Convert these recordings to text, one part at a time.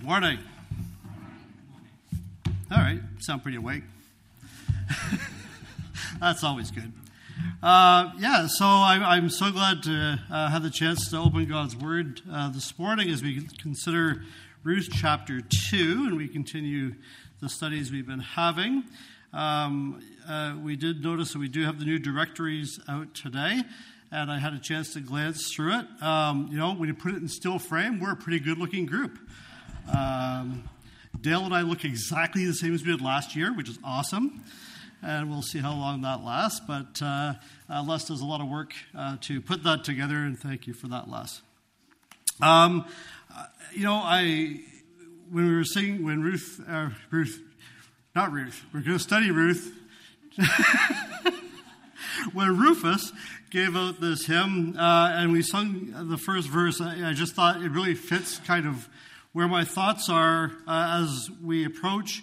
Morning. All right, sound pretty awake. That's always good. So I'm so glad to have the chance to open God's Word this morning as we consider Ruth chapter 2, and we continue the studies we've been having. We did notice that we do have the new directories out today, and I had a chance to glance through it. When you put it in still frame, we're a pretty good-looking group. Dale and I look exactly the same as we did last year, which is awesome. And we'll see how long that lasts. But Les does a lot of work to put that together, and thank you for that, Les. When we're going to study Ruth. When Rufus gave out this hymn, and we sung the first verse, I just thought it really fits kind of where my thoughts are as we approach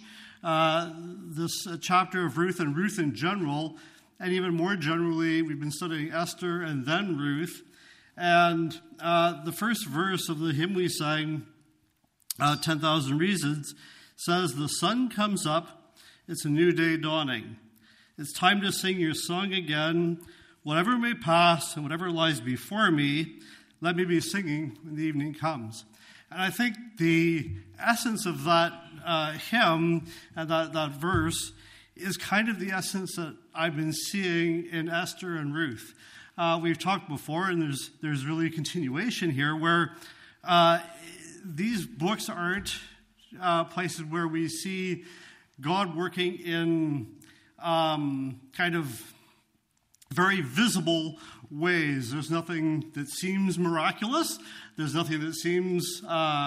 this chapter of Ruth and Ruth in general, and even more generally, we've been studying Esther and then Ruth. And the first verse of the hymn we sang, 10,000 Reasons, says, "The sun comes up, it's a new day dawning. It's time to sing your song again. Whatever may pass and whatever lies before me, let me be singing when the evening comes." And I think the essence of that hymn and that verse is kind of the essence that I've been seeing in Esther and Ruth. We've talked before, and there's really a continuation here, where these books aren't places where we see God working in kind of very visible ways. There's nothing that seems miraculous. There's nothing that seems,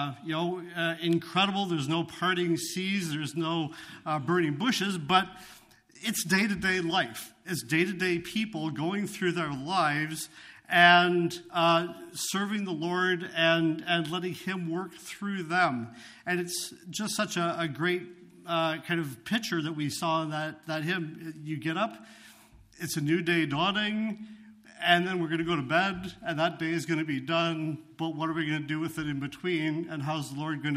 incredible. There's no parting seas. There's no burning bushes. But it's day-to-day life. It's day-to-day people going through their lives and serving the Lord and letting Him work through them. And it's just such a great kind of picture that we saw in that hymn. You get up, it's a new day dawning, and then we're going to go to bed, and that day is going to be done. But what are we going to do with it in between? And how's the Lord going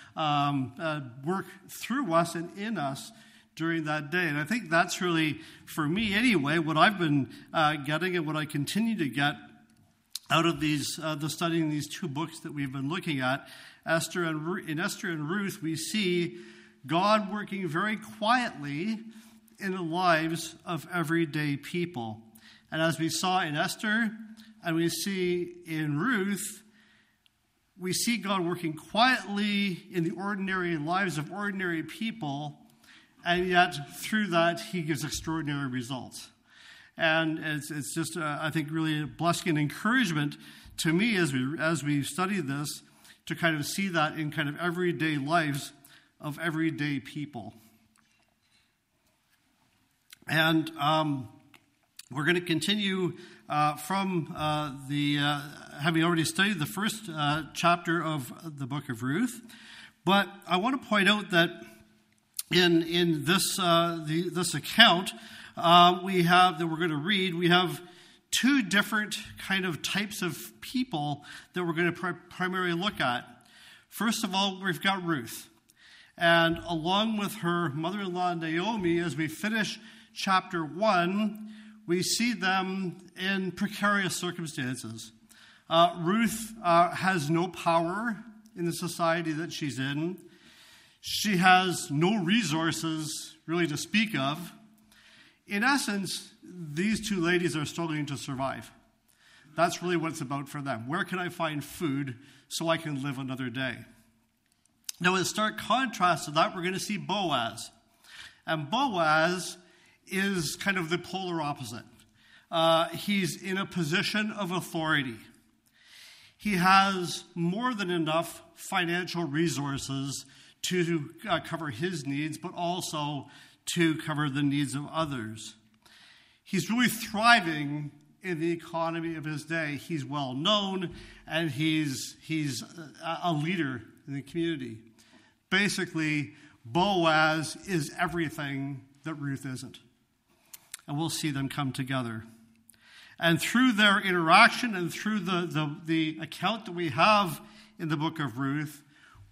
to work through us and in us during that day? And I think that's really, for me anyway, what I've been getting and what I continue to get out of the studying these two books that we've been looking at. In Esther and Ruth, we see God working very quietly in the lives of everyday people. And as we saw in Esther and we see in Ruth, we see God working quietly in the ordinary lives of ordinary people, and yet through that He gives extraordinary results. And it's just, I think, really a blessing and encouragement to me as we study this, to kind of see that in kind of everyday lives of everyday people. And we're going to continue from having already studied the first chapter of the book of Ruth. But I want to point out that in this account that we're going to read, we have two different kind of types of people that we're going to primarily look at. First of all, we've got Ruth. And along with her mother-in-law Naomi, as we finish chapter 1, we see them in precarious circumstances. Ruth has no power in the society that she's in. She has no resources really to speak of. In essence, these two ladies are struggling to survive. That's really what it's about for them. Where can I find food so I can live another day? Now, in stark contrast to that, we're going to see Boaz. And Boaz is kind of the polar opposite. He's in a position of authority. He has more than enough financial resources to cover his needs, but also to cover the needs of others. He's really thriving in the economy of his day. He's well known, and he's a leader in the community. Basically, Boaz is everything that Ruth isn't. And we'll see them come together. And through their interaction and through the account that we have in the book of Ruth,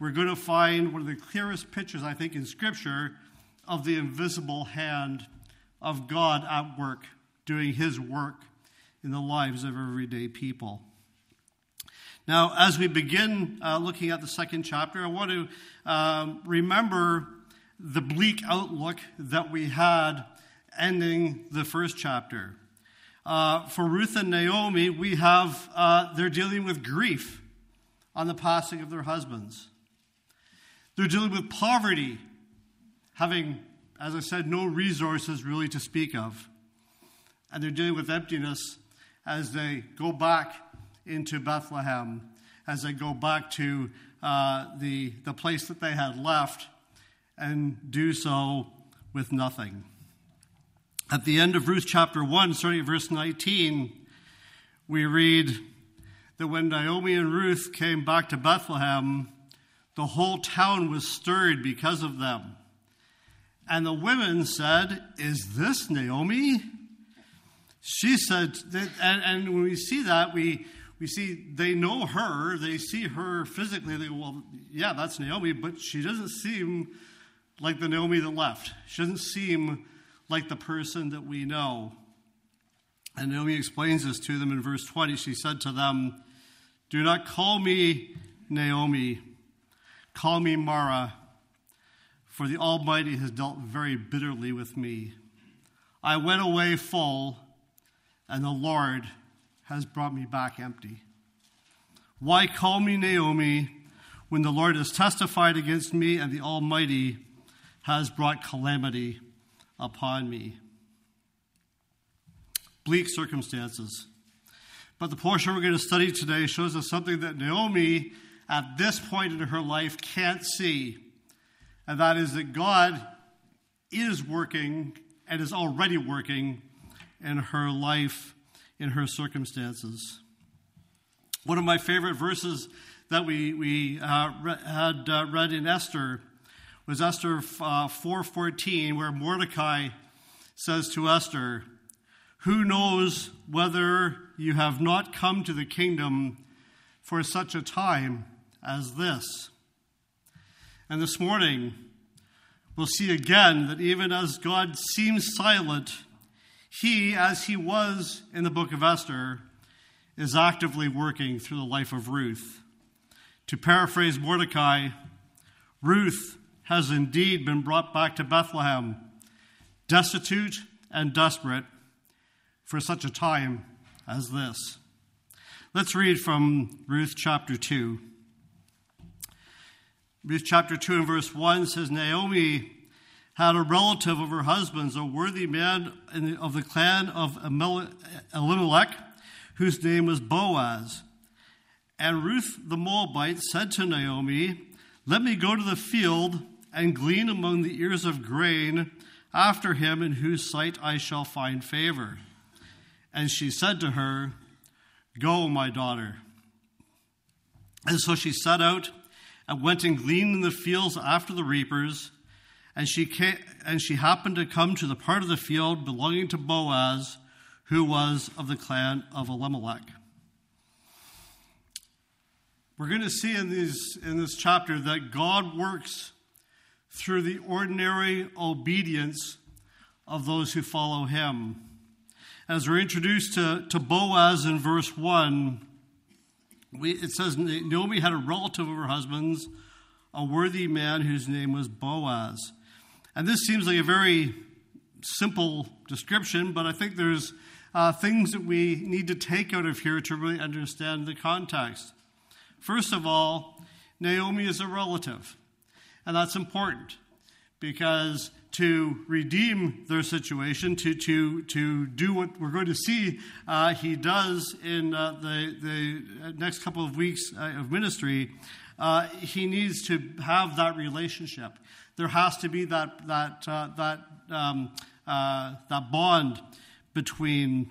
we're going to find one of the clearest pictures, I think, in Scripture of the invisible hand of God at work, doing his work in the lives of everyday people. Now, as we begin looking at the second chapter, I want to remember the bleak outlook that we had ending the first chapter. For Ruth and Naomi, we have, they're dealing with grief on the passing of their husbands. They're dealing with poverty, having, as I said, no resources really to speak of. And they're dealing with emptiness as they go back into Bethlehem, as they go back to the place that they had left, and do so with nothing. At the end of Ruth chapter 1, starting at verse 19, we read that when Naomi and Ruth came back to Bethlehem, the whole town was stirred because of them. And the women said, "Is this Naomi?" She said, and when we see that, we see they know her, they see her physically, they go, well, yeah, that's Naomi, but she doesn't seem like the Naomi that left. She doesn't seem like the person that we know. And Naomi explains this to them in verse 20. She said to them, "Do not call me Naomi, call me Mara, for the Almighty has dealt very bitterly with me. I went away full, and the Lord has brought me back empty. Why call me Naomi when the Lord has testified against me and the Almighty has brought calamity upon me?" Bleak circumstances. But the portion we're going to study today shows us something that Naomi, at this point in her life, can't see. And that is that God is working and is already working in her life, in her circumstances. One of my favorite verses that we had read in Esther was Esther 4:14, where Mordecai says to Esther, "Who knows whether you have not come to the kingdom for such a time as this?" And this morning, we'll see again that even as God seems silent, he, as he was in the book of Esther, is actively working through the life of Ruth. To paraphrase Mordecai, Ruth has indeed been brought back to Bethlehem, destitute and desperate, for such a time as this. Let's read from Ruth chapter 2. Ruth chapter 2 and verse 1 says, "Naomi had a relative of her husband's, a worthy man of the clan of Elimelech, whose name was Boaz. And Ruth the Moabite said to Naomi, 'Let me go to the field and glean among the ears of grain after him in whose sight I shall find favor.' And she said to her, 'Go, my daughter.' And so she set out and went and gleaned in the fields after the reapers. And she happened to come to the part of the field belonging to Boaz, who was of the clan of Elimelech." We're going to see in this chapter that God works through the ordinary obedience of those who follow him. As we're introduced to Boaz in verse 1, it says Naomi had a relative of her husband's, a worthy man whose name was Boaz. And this seems like a very simple description, but I think there's things that we need to take out of here to really understand the context. First of all, Naomi is a relative, and that's important because to redeem their situation, to do what we're going to see he does in the next couple of weeks of ministry, he needs to have that relationship. There has to be that bond between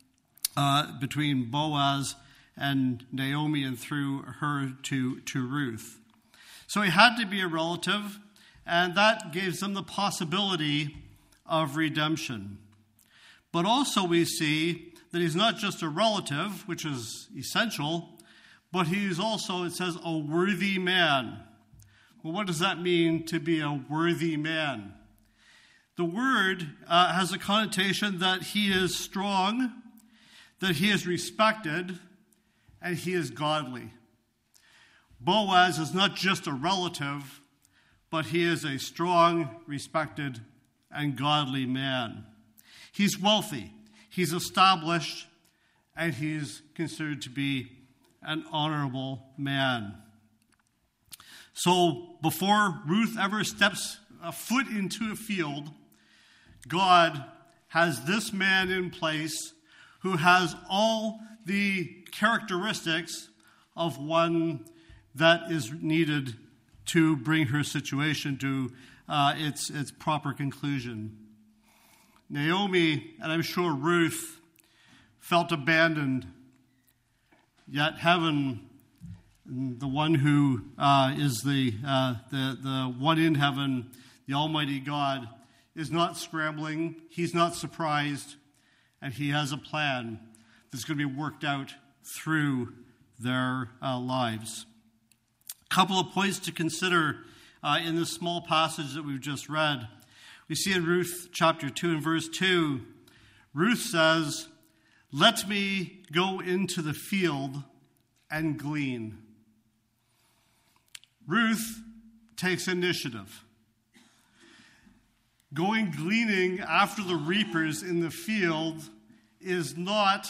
Boaz and Naomi, and through her to Ruth. So he had to be a relative, and that gives them the possibility of redemption. But also we see that he's not just a relative, which is essential, but he's also, it says, a worthy man. Well, what does that mean to be a worthy man? The word has a connotation that he is strong, that he is respected, and he is godly. Boaz is not just a relative, but he is a strong, respected, and godly man. He's wealthy, he's established, and he's considered to be an honorable man. So before Ruth ever steps a foot into a field, God has this man in place who has all the characteristics of one that is needed to bring her situation to its proper conclusion. Naomi, and I'm sure Ruth, felt abandoned, yet heaven, the one who is the one in heaven, the Almighty God, is not scrambling, he's not surprised, and he has a plan that's going to be worked out through their lives. A couple of points to consider in this small passage that we've just read. We see in Ruth chapter 2 and verse 2, Ruth says, "Let me go into the field and glean." Ruth takes initiative. Going gleaning after the reapers in the field is not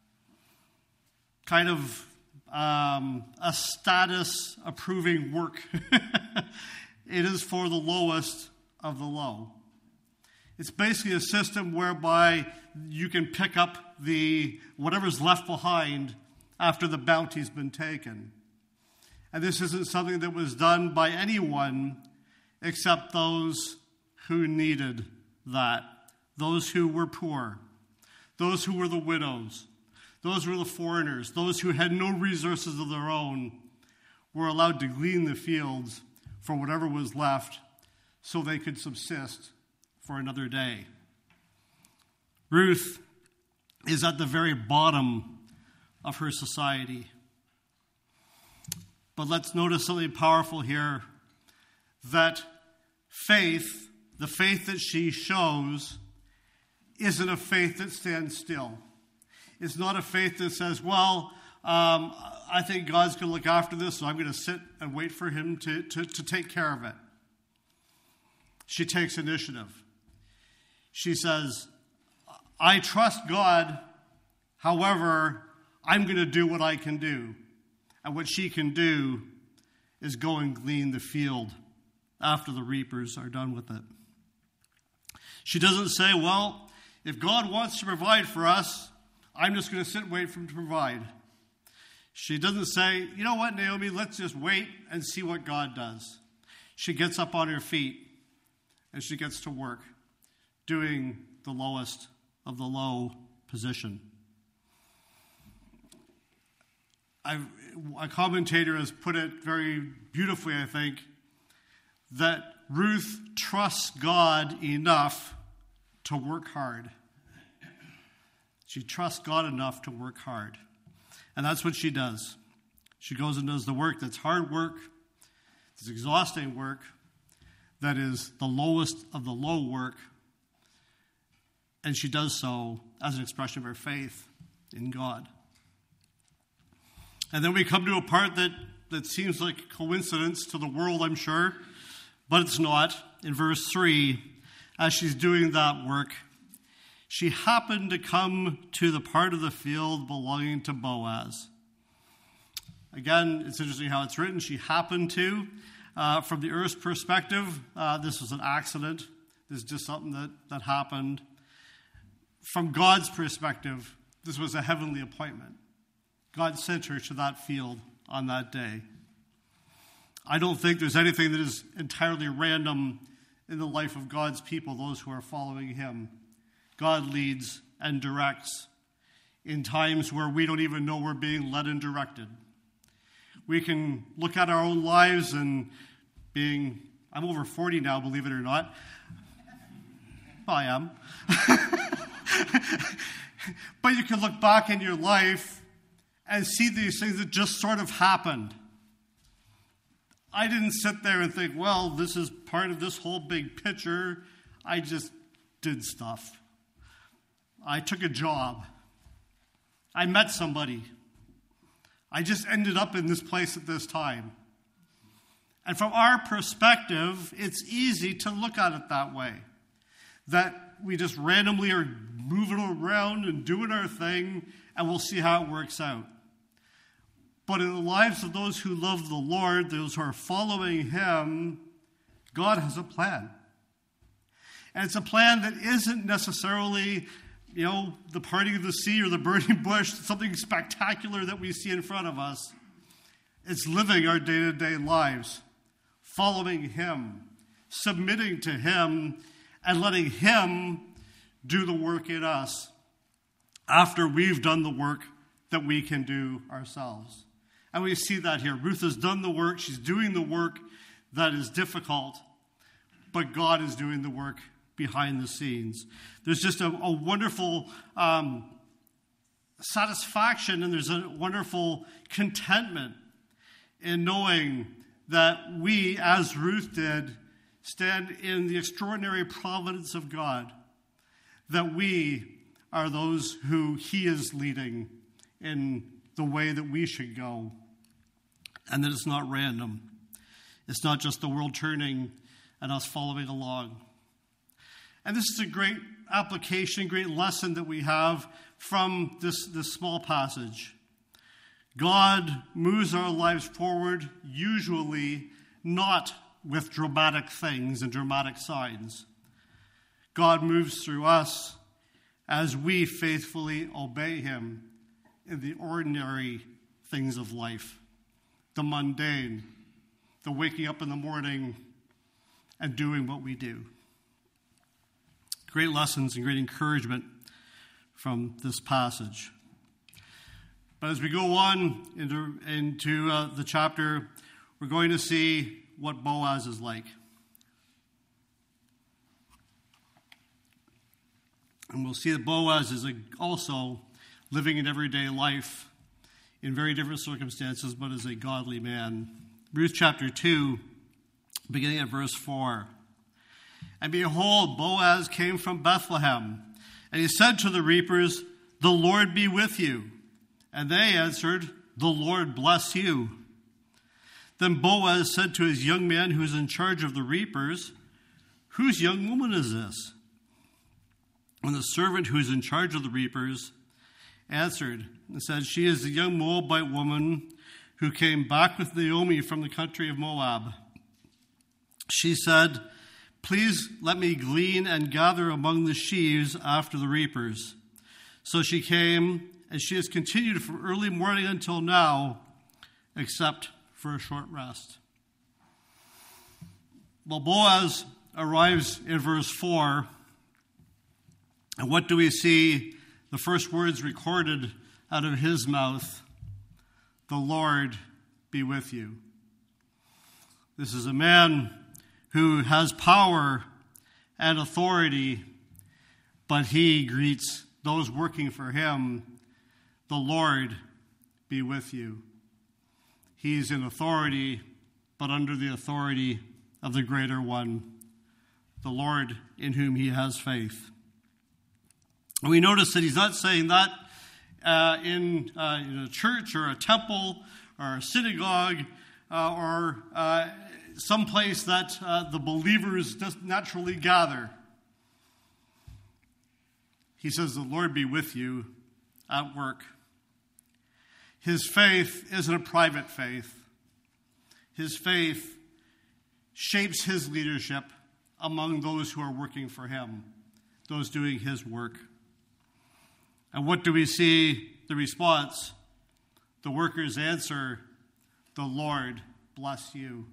kind of a status-approving work. It is for the lowest of the low. It's basically a system whereby you can pick up whatever's left behind after the bounty's been taken. And this isn't something that was done by anyone except those who needed that, those who were poor, those who were the widows, those who were the foreigners, those who had no resources of their own were allowed to glean the fields for whatever was left so they could subsist for another day. Ruth is at the very bottom of her society. But let's notice something powerful here, that faith, the faith that she shows, isn't a faith that stands still. It's not a faith that says, well, I think God's going to look after this, so I'm going to sit and wait for him to take care of it. She takes initiative. She says, I trust God, however, I'm going to do what I can do. And what she can do is go and glean the field after the reapers are done with it. She doesn't say, well, if God wants to provide for us, I'm just going to sit and wait for him to provide. She doesn't say, you know what, Naomi, let's just wait and see what God does. She gets up on her feet and she gets to work doing the lowest of the low position. A commentator has put it very beautifully, I think, that Ruth trusts God enough to work hard. She trusts God enough to work hard. And that's what she does. She goes and does the work that's hard work, it's exhausting work, that is the lowest of the low work. And she does so as an expression of her faith in God. And then we come to a part that seems like a coincidence to the world, I'm sure, but it's not. In verse 3, as she's doing that work, she happened to come to the part of the field belonging to Boaz. Again, it's interesting how it's written. She happened to. From the earth's perspective, this was an accident. This is just something that happened. From God's perspective, this was a heavenly appointment. God sent her to that field on that day. I don't think there's anything that is entirely random in the life of God's people, those who are following him. God leads and directs in times where we don't even know we're being led and directed. We can look at our own lives and I'm over 40 now, believe it or not. Well, I am. But you can look back in your life and see these things that just sort of happened. I didn't sit there and think, well, this is part of this whole big picture. I just did stuff. I took a job. I met somebody. I just ended up in this place at this time. And from our perspective, it's easy to look at it that way. That we just randomly are moving around and doing our thing, and we'll see how it works out. But in the lives of those who love the Lord, those who are following Him, God has a plan. And it's a plan that isn't necessarily, the parting of the sea or the burning bush, something spectacular that we see in front of us. It's living our day-to-day lives, following Him, submitting to Him, and letting Him do the work in us after we've done the work that we can do ourselves. And we see that here. Ruth has done the work. She's doing the work that is difficult, but God is doing the work behind the scenes. There's just a wonderful satisfaction, and there's a wonderful contentment in knowing that we, as Ruth did, stand in the extraordinary providence of God, that we are those who He is leading in the way that we should go, and that it's not random. It's not just the world turning and us following along. And this is a great application, great lesson that we have from this small passage. God moves our lives forward, usually not with dramatic things and dramatic signs. God moves through us as we faithfully obey Him in the ordinary things of life, the mundane, the waking up in the morning and doing what we do. Great lessons and great encouragement from this passage. But as we go on into the chapter, we're going to see what Boaz is like. And we'll see that Boaz is also living an everyday life in very different circumstances, but is a godly man. Ruth chapter 2, beginning at verse 4. And behold, Boaz came from Bethlehem, and he said to the reapers, "The Lord be with you." And they answered, "The Lord bless you." Then Boaz said to his young man who is in charge of the reapers, "Whose young woman is this?" And the servant who is in charge of the reapers answered and said, "She is a young Moabite woman who came back with Naomi from the country of Moab." She said, "Please let me glean and gather among the sheaves after the reapers." So she came, and she has continued from early morning until now, except for a short rest. Well, Boaz arrives in verse 4, and what do we see? The first words recorded out of his mouth, "The Lord be with you." This is a man who has power and authority, but he greets those working for him, "The Lord be with you." He's in authority, but under the authority of the greater one, the Lord in whom he has faith. And we notice that he's not saying that in a church or a temple or a synagogue or someplace that the believers just naturally gather. He says, "The Lord be with you at work." His faith isn't a private faith. His faith shapes his leadership among those who are working for him, those doing his work. And what do we see? The response. The workers answer, "The Lord bless you."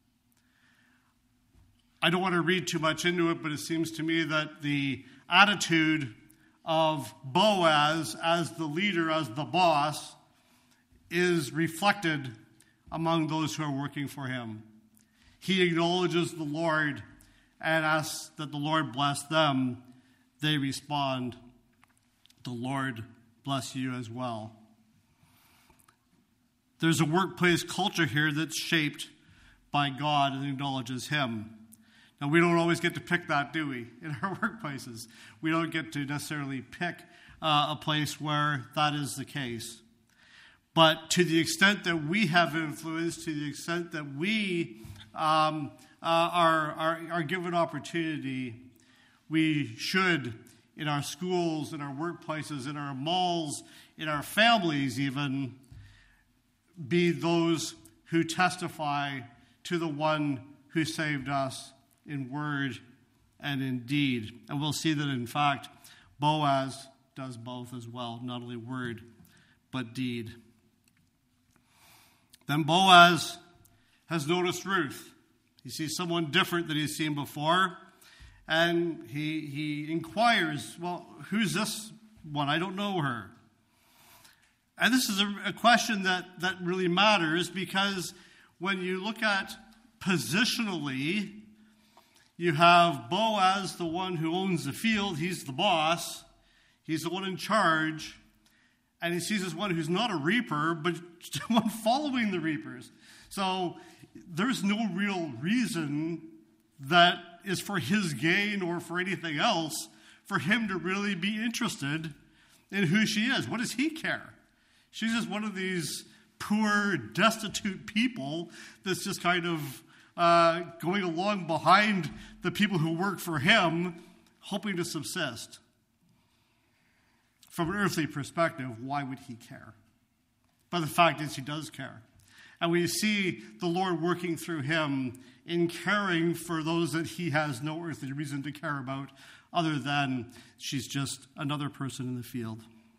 I don't want to read too much into it, but it seems to me that the attitude of Boaz as the leader, as the boss, is reflected among those who are working for him. He acknowledges the Lord and asks that the Lord bless them. They respond, "The Lord bless you as well." There's a workplace culture here that's shaped by God and acknowledges him. Now, we don't always get to pick that, do we, in our workplaces? We don't get to necessarily pick a place where that is the case. But to the extent that we have influence, to the extent that we are given opportunity, we should, in our schools, in our workplaces, in our malls, in our families even, be those who testify to the one who saved us in word and in deed. And we'll see that, in fact, Boaz does both as well, not only word, but deed. Then Boaz has noticed Ruth. He sees someone different than he's seen before, and he inquires, well, who's this one? I don't know her. And this is a question that really matters, because when you look at positionally, you have Boaz, the one who owns the field. He's the boss. He's the one in charge. And he sees this one who's not a reaper, but one following the reapers. So there's no real reason that is for his gain or for anything else for him to really be interested in who she is. What does he care? She's just one of these poor, destitute people that's just kind of going along behind the people who work for him, hoping to subsist. From an earthly perspective, why would he care? But the fact is, he does care. And we see the Lord working through him in caring for those that he has no earthly reason to care about, other than she's just another person in the field.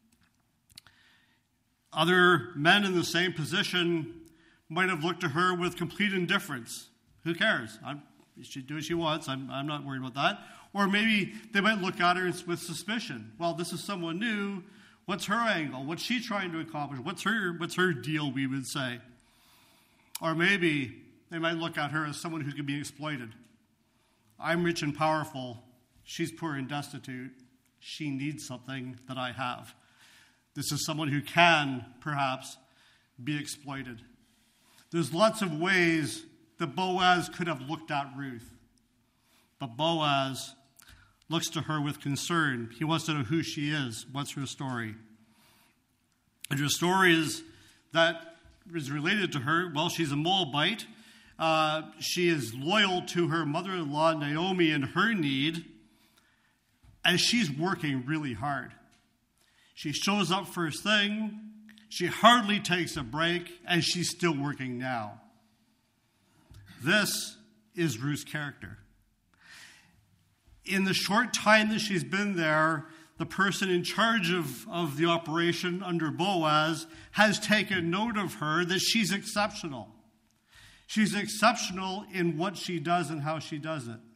Other men in the same position might have looked to her with complete indifference. Who cares? She do what she wants. I'm not worried about that. Or maybe they might look at her with suspicion. Well, this is someone new. What's her angle? What's she trying to accomplish? What's her deal, we would say? Or maybe they might look at her as someone who can be exploited. I'm rich and powerful. She's poor and destitute. She needs something that I have. This is someone who can, perhaps, be exploited. There's lots of ways that Boaz could have looked at Ruth. But Boaz looks to her with concern. He wants to know who she is. What's her story? And her story is related to her. Well, she's a Moabite. She is loyal to her mother-in-law, Naomi, in her need. And she's working really hard. She shows up first thing. She hardly takes a break. And she's still working now. This is Ruth's character. In the short time that she's been there, the person in charge of the operation under Boaz has taken note of her, that she's exceptional. She's exceptional in what she does and how she does it.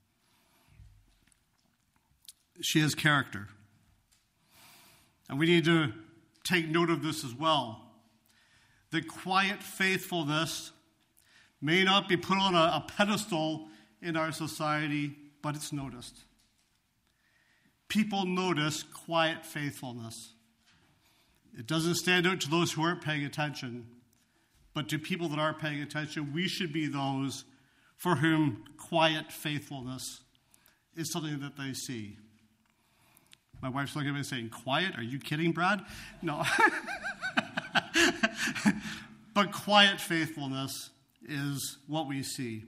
She has character. And we need to take note of this as well. The quiet faithfulness may not be put on a pedestal in our society, but it's noticed. People notice quiet faithfulness. It doesn't stand out to those who aren't paying attention, but to people that are paying attention, we should be those for whom quiet faithfulness is something that they see. My wife's looking at me saying, quiet? Are you kidding, Brad? No. But quiet faithfulness is what we see.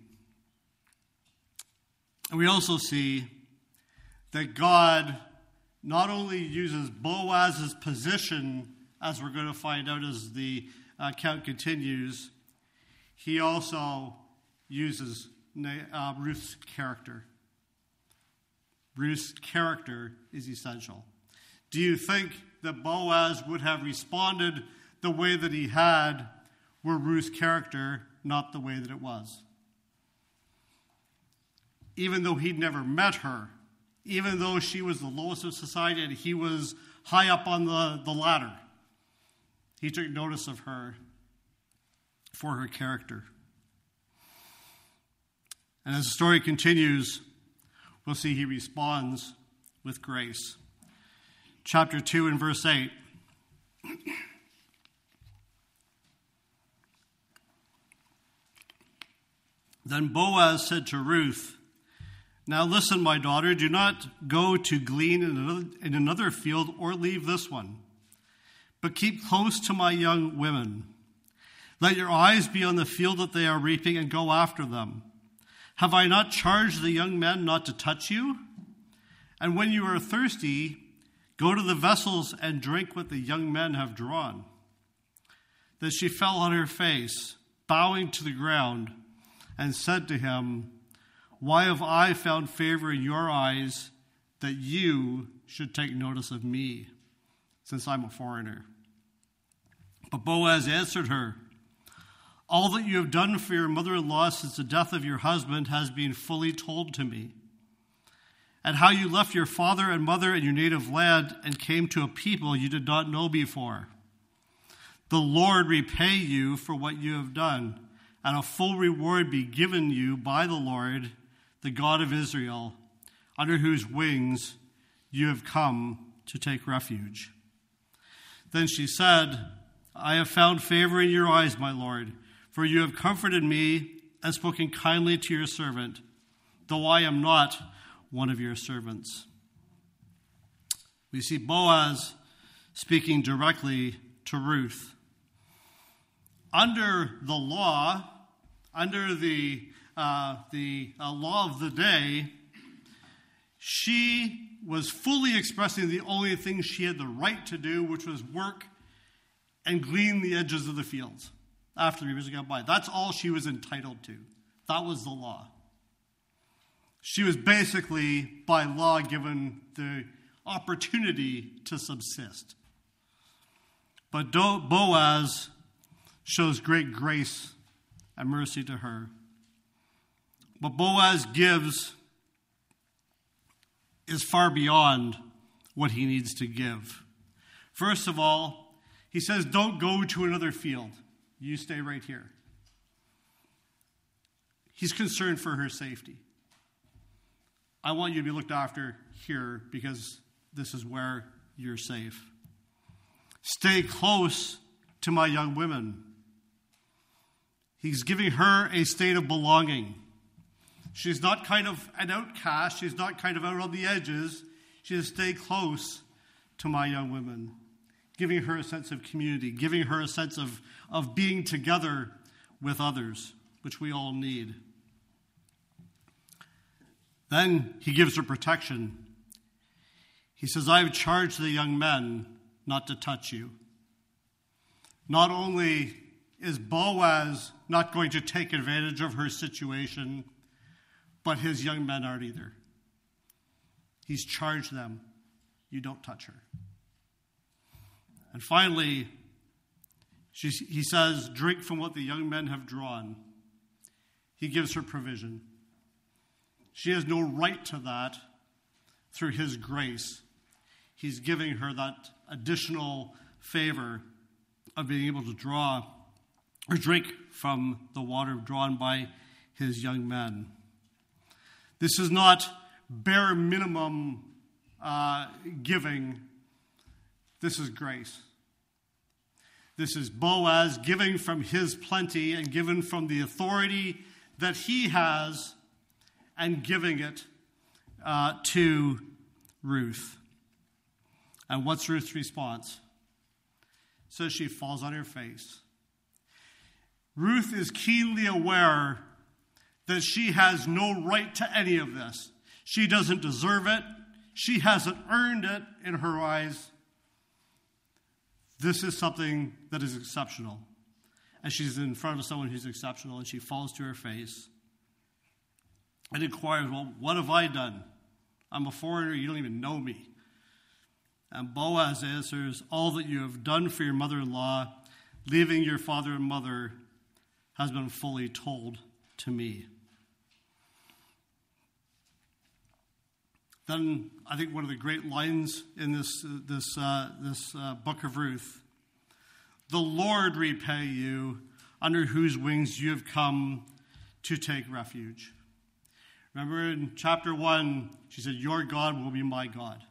And we also see that God not only uses Boaz's position, as we're going to find out as the account continues, he also uses Ruth's character. Ruth's character is essential. Do you think that Boaz would have responded the way that he had were Ruth's character not the way that it was? Even though he'd never met her, even though she was the lowest of society and he was high up on the ladder, he took notice of her for her character. And as the story continues, we'll see he responds with grace. Chapter 2 and verse 8. Then Boaz said to Ruth, "Now listen, my daughter, do not go to glean in another field or leave this one, but keep close to my young women. Let your eyes be on the field that they are reaping and go after them. Have I not charged the young men not to touch you? And when you are thirsty, go to the vessels and drink what the young men have drawn." Then she fell on her face, bowing to the ground, and said to him, "Why have I found favor in your eyes that you should take notice of me, since I'm a foreigner?" But Boaz answered her, "All that you have done for your mother-in-law since the death of your husband has been fully told to me, and how you left your father and mother and your native land and came to a people you did not know before. The Lord repay you for what you have done, and a full reward be given you by the Lord, the God of Israel, under whose wings you have come to take refuge." Then she said, "I have found favor in your eyes, my Lord, for you have comforted me and spoken kindly to your servant, though I am not one of your servants." We see Boaz speaking directly to Ruth. Under the law, under the law of the day, she was fully expressing the only thing she had the right to do, which was work and glean the edges of the fields after the years got by. That's all she was entitled to. That was the law. She was basically, by law, given the opportunity to subsist. But Boaz shows great grace and mercy to her. What Boaz gives is far beyond what he needs to give. First of all, he says, don't go to another field. You stay right here. He's concerned for her safety. I want you to be looked after here because this is where you're safe. Stay close to my young women. He's giving her a state of belonging. She's not kind of an outcast. She's not kind of out on the edges. She has to stay close to my young women, giving her a sense of community, giving her a sense of being together with others, which we all need. Then he gives her protection. He says, I have charged the young men not to touch you. Not only is Boaz not going to take advantage of her situation, but his young men aren't either. He's charged them, you don't touch her. And finally, he says, drink from what the young men have drawn. He gives her provision. She has no right to that through his grace. He's giving her that additional favor of being able to draw or drink from the water drawn by his young men. This is not bare minimum giving. This is grace. This is Boaz giving from his plenty and giving from the authority that he has and giving it to Ruth. And what's Ruth's response? So she falls on her face. Ruth is keenly aware that she has no right to any of this. She doesn't deserve it. She hasn't earned it in her eyes. This is something that is exceptional. And she's in front of someone who's exceptional, and she falls to her face and inquires, well, what have I done? I'm a foreigner. You don't even know me. And Boaz answers, all that you have done for your mother-in-law, leaving your father and mother, has been fully told to me. Then I think one of the great lines in this book of Ruth, the Lord repay you, under whose wings you have come to take refuge. Remember in chapter 1, she said, your God will be my God.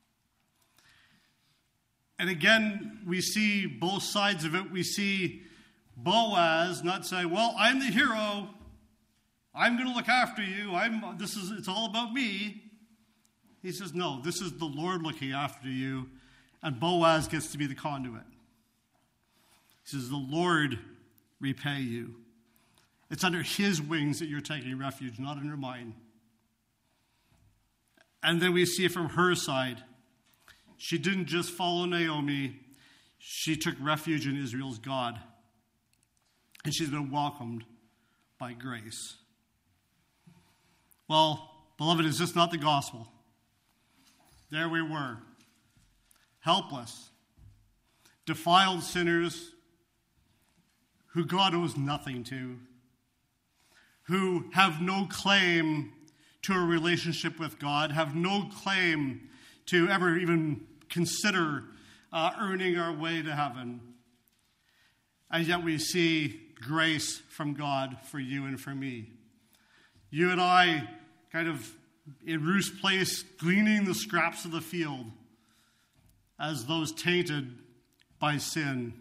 And again, we see both sides of it. We see Boaz not say, well, I'm the hero. I'm going to look after you. It's all about me. He says, no, this is the Lord looking after you, and Boaz gets to be the conduit. He says, the Lord repay you. It's under his wings that you're taking refuge, not under mine. And then we see from her side, she didn't just follow Naomi, she took refuge in Israel's God. And she's been welcomed by grace. Well, beloved, is this not the gospel? There we were, helpless, defiled sinners who God owes nothing to, who have no claim to a relationship with God, have no claim to ever even consider earning our way to heaven. And yet we see grace from God for you and for me. You and I kind of in Ruth's place, gleaning the scraps of the field as those tainted by sin.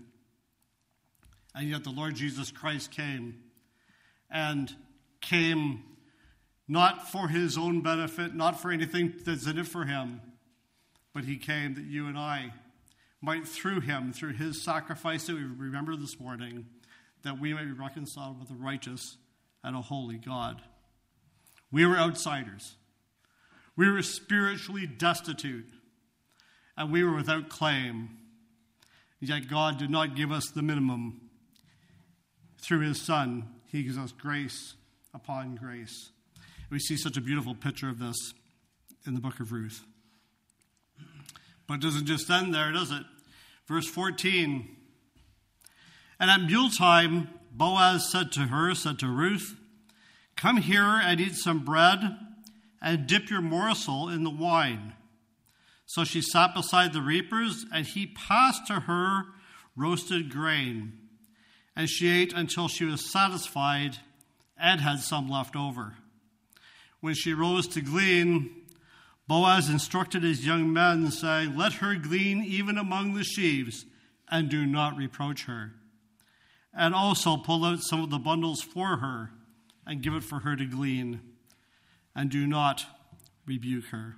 And yet the Lord Jesus Christ came, and came not for his own benefit, not for anything that's in it for him, but he came that you and I might, through him, through his sacrifice that we remember this morning, that we might be reconciled with a righteous and a holy God. We were outsiders. We were spiritually destitute, and we were without claim. Yet God did not give us the minimum. Through his Son, he gives us grace upon grace. We see such a beautiful picture of this in the book of Ruth. But it doesn't just end there, does it? Verse 14. And at mealtime, Boaz said to Ruth, "Come here and eat some bread, and dip your morsel in the wine." So she sat beside the reapers, and he passed to her roasted grain. And she ate until she was satisfied and had some left over. When she rose to glean, Boaz instructed his young men, saying, "Let her glean even among the sheaves, and do not reproach her. And also pull out some of the bundles for her, and give it for her to glean, and do not rebuke her."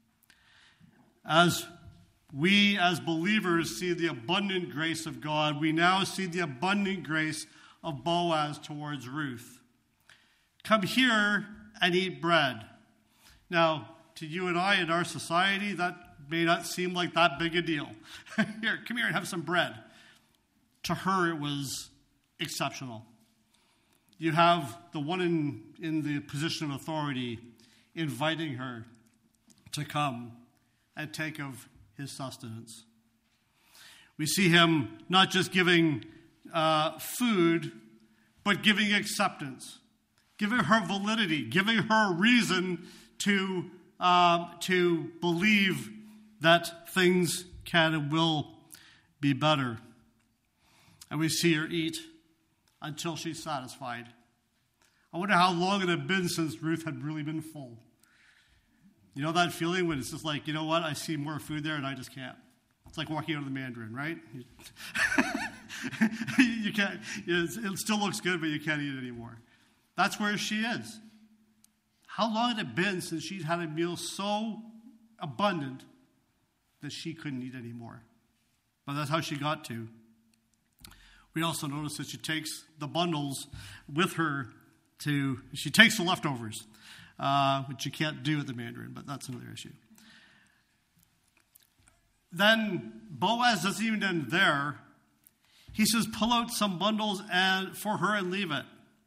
As we as believers see the abundant grace of God, we now see the abundant grace of Boaz towards Ruth. Come here and eat bread. Now, to you and I in our society, that may not seem like that big a deal. Here, come here and have some bread. To her, it was exceptional. You have the one in the position of authority inviting her to come and take of his sustenance. We see him not just giving food, but giving acceptance, giving her validity, giving her a reason to believe that things can and will be better. And we see her eat until she's satisfied. I wonder how long it had been since Ruth had really been full. You know that feeling when it's just like, you know what, I see more food there and I just can't. It's like walking out of the Mandarin, right? You can't, it still looks good, but you can't eat it anymore. That's where she is. How long had it been since she'd had a meal so abundant that she couldn't eat anymore? But that's how she got to. We also notice that she takes the bundles with her she takes the leftovers, which you can't do at the Mandarin, but that's another issue. Then Boaz doesn't even end there. He says, pull out some bundles for her and leave it.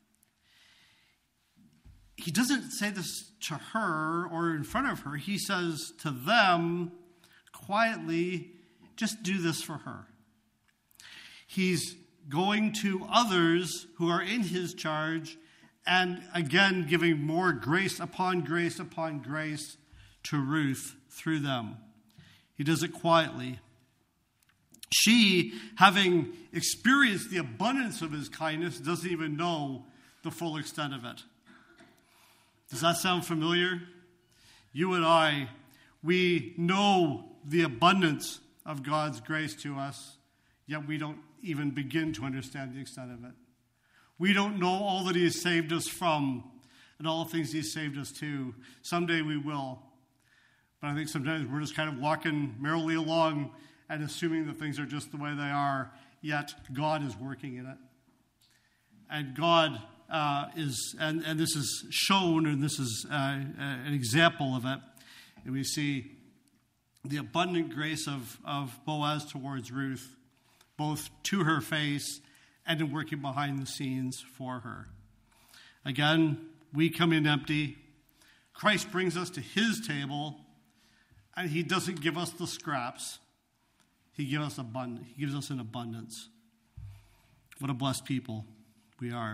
He doesn't say this to her or in front of her. He says to them quietly, just do this for her. He's going to others who are in his charge and again giving more grace upon grace upon grace to Ruth through them. He does it quietly. She, having experienced the abundance of his kindness, doesn't even know the full extent of it. Does that sound familiar? You and I, we know the abundance of God's grace to us, yet we don't even begin to understand the extent of it. We don't know all that he has saved us from, and all the things he's saved us to. Someday we will. But I think sometimes we're just kind of walking merrily along and assuming that things are just the way they are, yet God is working in it. And God is, and this is shown, and this is an example of it. And we see the abundant grace of Boaz towards Ruth, both to her face and in working behind the scenes for her. Again, we come in empty. Christ brings us to his table, and he doesn't give us the scraps. He gives us an abundance. What a blessed people we are.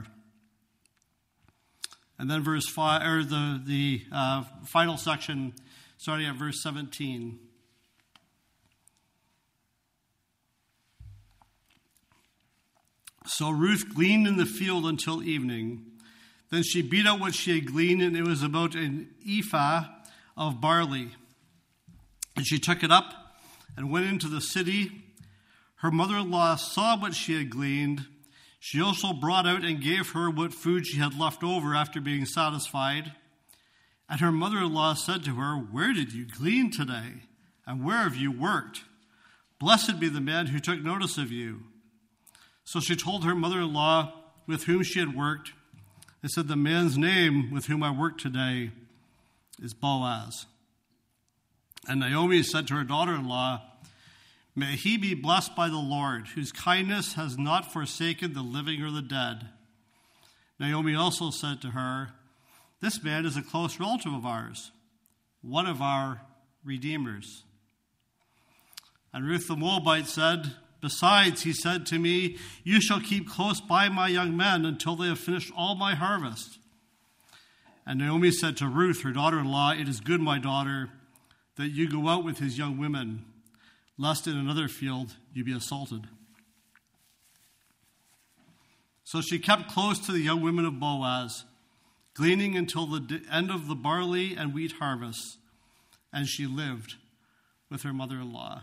And then verse 5, or the final section, starting at verse 17. So Ruth gleaned in the field until evening. Then she beat out what she had gleaned, and it was about an ephah of barley. And she took it up and went into the city. Her mother-in-law saw what she had gleaned. She also brought out and gave her what food she had left over after being satisfied. And her mother-in-law said to her, "Where did you glean today? And where have you worked? Blessed be the man who took notice of you." So she told her mother-in-law with whom she had worked, and said, "The man's name with whom I worked today is Boaz." And Naomi said to her daughter-in-law, "May he be blessed by the Lord, whose kindness has not forsaken the living or the dead." Naomi also said to her, "This man is a close relative of ours, one of our redeemers." And Ruth the Moabite said, "Besides, he said to me, 'You shall keep close by my young men until they have finished all my harvest.'" And Naomi said to Ruth, her daughter-in-law, "It is good, my daughter, that you go out with his young women, lest in another field you be assaulted." So she kept close to the young women of Boaz, gleaning until the end of the barley and wheat harvests, and she lived with her mother-in-law.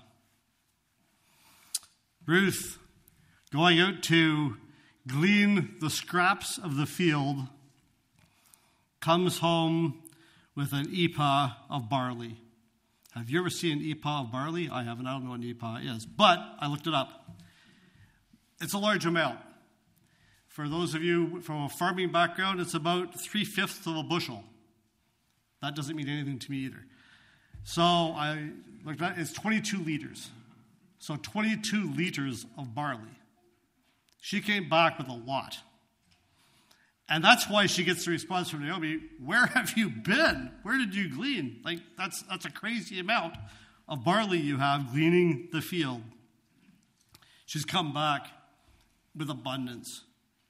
Ruth, going out to glean the scraps of the field, comes home with an ephah of barley. Have you ever seen an ephah of barley? I haven't. I don't know what an ephah is, but I looked it up. It's a large amount. For those of you from a farming background, it's about 3/5 of a bushel. That doesn't mean anything to me either. So I looked at it. It's 22 liters. So 22 liters of barley. She came back with a lot. And that's why she gets the response from Naomi, "Where have you been? Where did you glean?" Like, that's a crazy amount of barley you have gleaning the field. She's come back with abundance.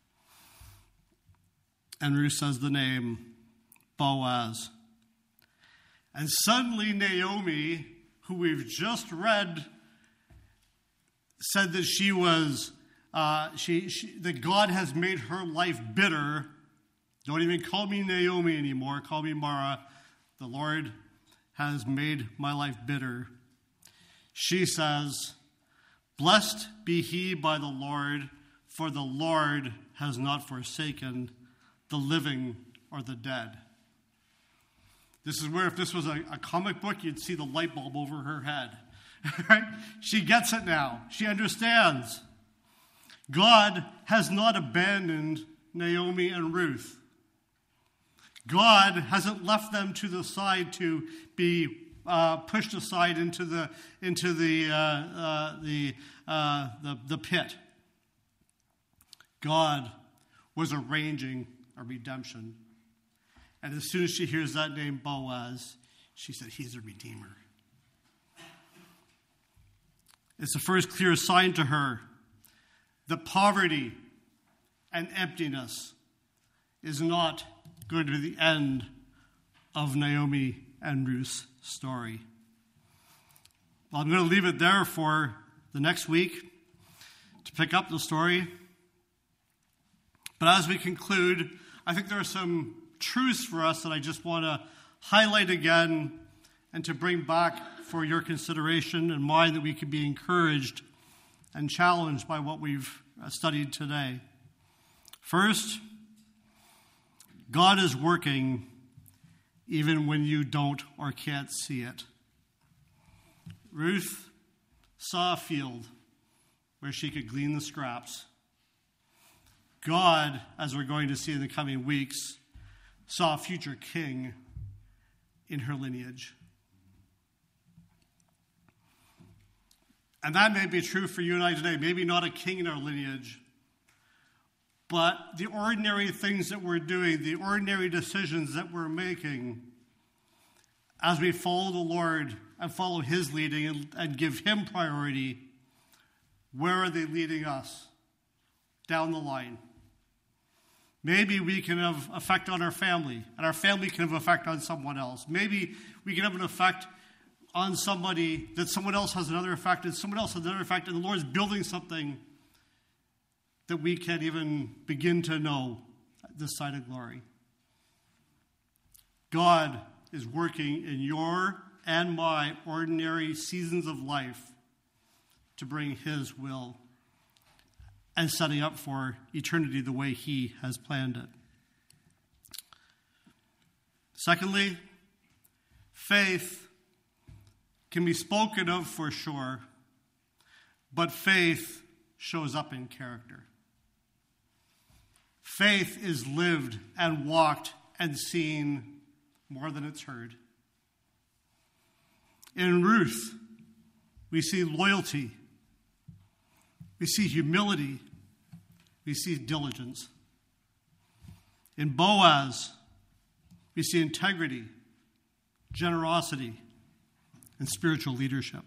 And Ruth says the name, Boaz. And suddenly Naomi, who we've just read, said that she was, that God has made her life bitter. Don't even call me Naomi anymore. Call me Mara. The Lord has made my life bitter. She says, "Blessed be he by the Lord, for the Lord has not forsaken the living or the dead." This is where, if this was a comic book, you'd see the light bulb over her head. Right? She gets it now. She understands. God has not abandoned Naomi and Ruth. God hasn't left them to the side to be pushed aside into the pit. God was arranging a redemption. And as soon as she hears that name, Boaz, she said, "He's a redeemer." It's the first clear sign to her that poverty and emptiness is not going to be the end of Naomi and Ruth's story. Well, I'm going to leave it there for the next week to pick up the story. But as we conclude, I think there are some truths for us that I just want to highlight again and to bring back for your consideration and mine, that we can be encouraged and challenged by what we've studied today. First, God is working even when you don't or can't see it. Ruth saw a field where she could glean the scraps. God, as we're going to see in the coming weeks, saw a future king in her lineage. And that may be true for you and I today. Maybe not a king in our lineage, but the ordinary things that we're doing, the ordinary decisions that we're making as we follow the Lord and follow his leading and give him priority, where are they leading us down the line? Maybe we can have effect on our family, and our family can have effect on someone else. Maybe we can have an effect on somebody that someone else has another effect, and someone else has another effect, and the Lord's building something that we can't even begin to know this side of glory. God is working in your and my ordinary seasons of life to bring his will and setting up for eternity the way he has planned it. Secondly, faith can be spoken of for sure, but faith shows up in character. Faith is lived and walked and seen more than it's heard. In Ruth, we see loyalty. We see humility. We see diligence. In Boaz, we see integrity, generosity, and spiritual leadership.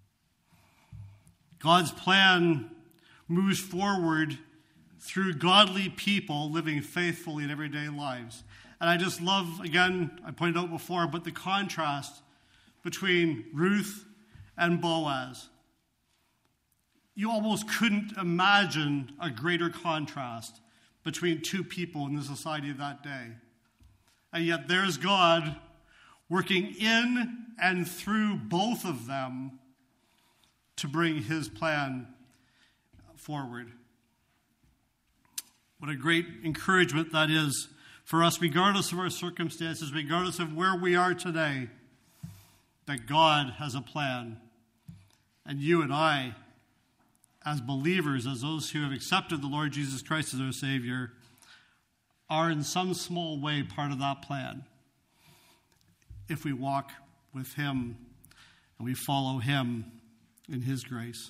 God's plan moves forward through godly people living faithfully in everyday lives. And I just love, again, I pointed out before, but the contrast between Ruth and Boaz. You almost couldn't imagine a greater contrast between two people in the society of that day. And yet there's God working in and through both of them to bring his plan forward. What a great encouragement that is for us, regardless of our circumstances, regardless of where we are today, that God has a plan. And you and I, as believers, as those who have accepted the Lord Jesus Christ as our Savior, are in some small way part of that plan. If we walk with him and we follow him in his grace.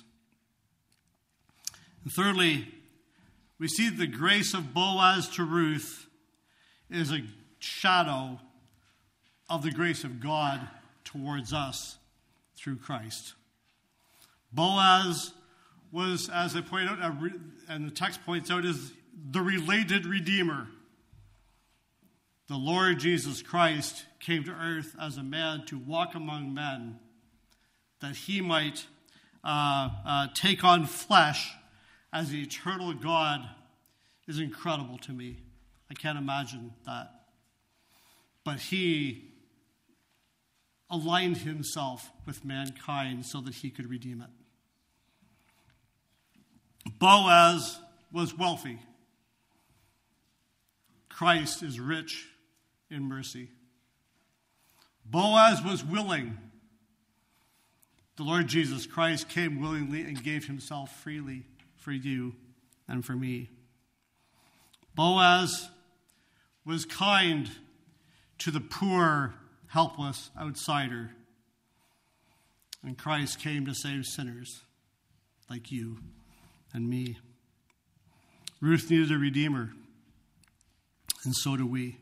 And thirdly, we see the grace of Boaz to Ruth is a shadow of the grace of God towards us through Christ. Boaz was, as I point out, and the text points out, is the related Redeemer. The Lord Jesus Christ came to earth as a man to walk among men, that he might take on flesh as the eternal God is incredible to me. I can't imagine that. But he aligned himself with mankind so that he could redeem it. Boaz was wealthy. Christ is rich in mercy. Boaz was willing. The Lord Jesus Christ came willingly and gave himself freely for you and for me. Boaz was kind to the poor, helpless outsider. And Christ came to save sinners like you and me. Ruth needed a redeemer, and so do we.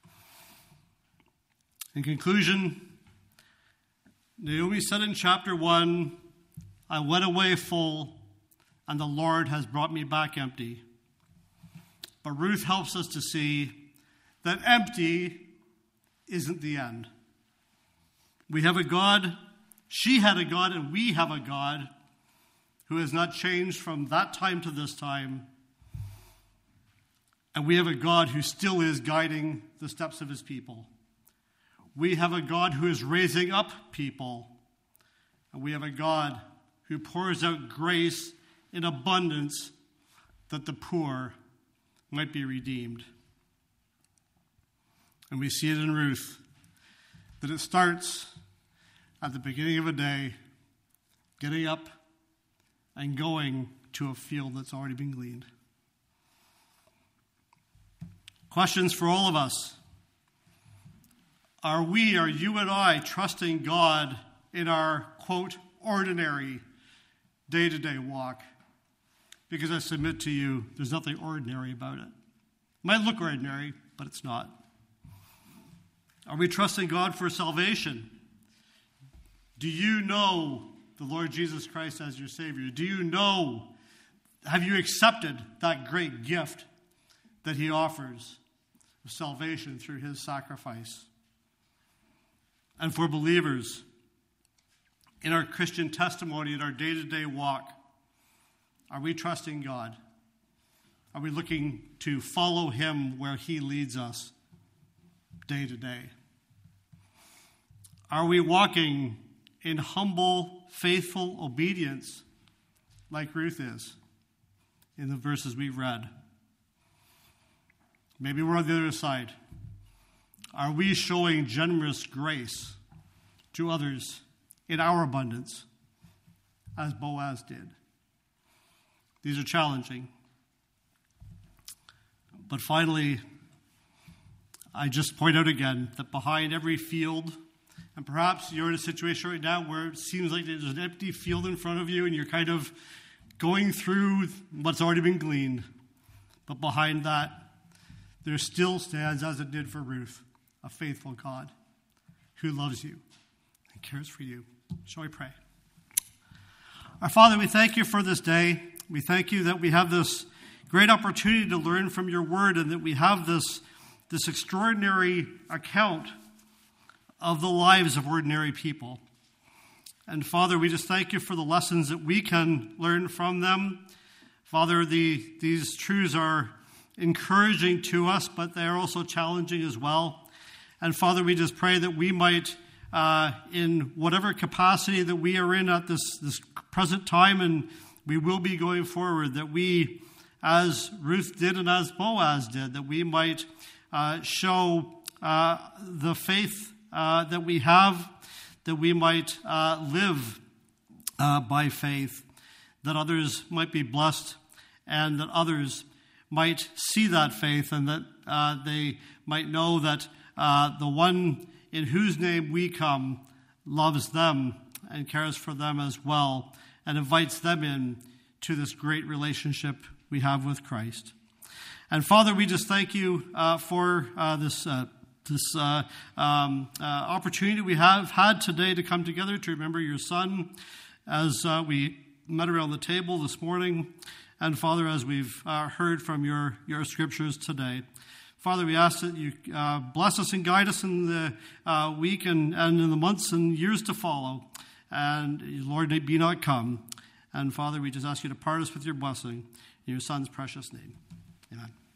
In conclusion, Naomi said in chapter 1, I went away full, and the Lord has brought me back empty. But Ruth helps us to see that empty isn't the end. We have a God, she had a God, and we have a God who has not changed from that time to this time. And we have a God who still is guiding the steps of his people. We have a God who is raising up people. And we have a God who pours out grace in abundance that the poor might be redeemed. And we see it in Ruth, that it starts at the beginning of a day, getting up and going to a field that's already been gleaned. Questions for all of us. Are you and I trusting God in our, quote, ordinary day-to-day walk? Because I submit to you, there's nothing ordinary about it. It might look ordinary, but it's not. Are we trusting God for salvation? Do you know the Lord Jesus Christ as your Savior? Have you accepted that great gift that he offers of salvation through his sacrifice? And for believers, in our Christian testimony, in our day-to-day walk, are we trusting God? Are we looking to follow him where he leads us day to day? Are we walking in humble, faithful obedience like Ruth is in the verses we've read? Maybe we're on the other side. Are we showing generous grace to others in our abundance as Boaz did? These are challenging. But finally, I just point out again that behind every field, and perhaps you're in a situation right now where it seems like there's an empty field in front of you and you're kind of going through what's already been gleaned. But behind that, there still stands, as it did for Ruth, a faithful God who loves you and cares for you. Shall we pray? Our Father, we thank you for this day. We thank you that we have this great opportunity to learn from your word and that we have this extraordinary account of the lives of ordinary people. And Father, we just thank you for the lessons that we can learn from them. Father, these truths are encouraging to us, but they are also challenging as well. And Father, we just pray that we might, in whatever capacity that we are in at this present time, and we will be going forward, that we, as Ruth did and as Boaz did, that we might show the faith that we have, that we might live by faith, that others might be blessed, and that others might see that faith, and that they might know that the one in whose name we come loves them and cares for them as well, and invites them in to this great relationship we have with Christ. And Father, we just thank you for this opportunity we have had today to come together to remember your Son as we met around the table this morning. And Father, as we've heard from your scriptures today, Father, we ask that you bless us and guide us in the week and in the months and years to follow. And Lord, be not come. And Father, we just ask you to part us with your blessing in your Son's precious name. Amen.